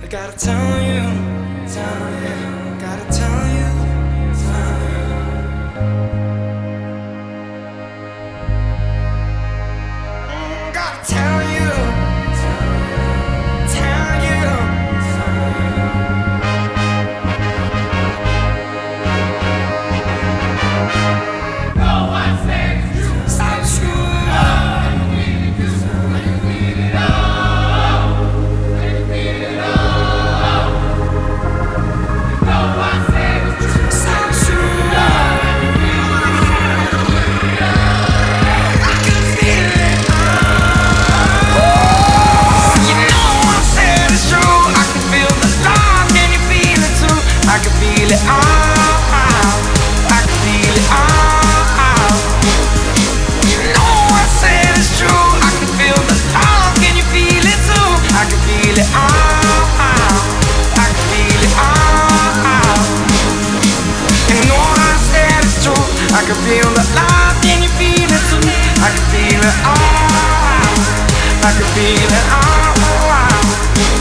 Gotta tell you, gotta tell you, gotta tell you, tell you. No one says you. Sounds true. I can feel the love, can you feel it too? I can feel it all. I can feel it all.